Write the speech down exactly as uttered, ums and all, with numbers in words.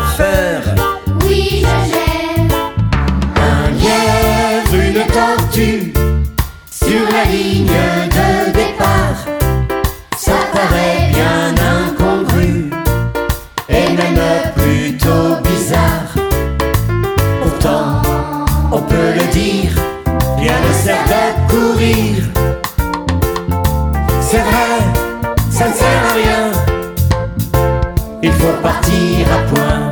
faire. Oui, je gère. Un lièvre, une tortue, sur la ligne de départ. Ça paraît bien incongru, et même plutôt bizarre. Pourtant, on peut le dire, rien ne sert de courir. C'est vrai, ça ne sert à rien, il faut partir à point.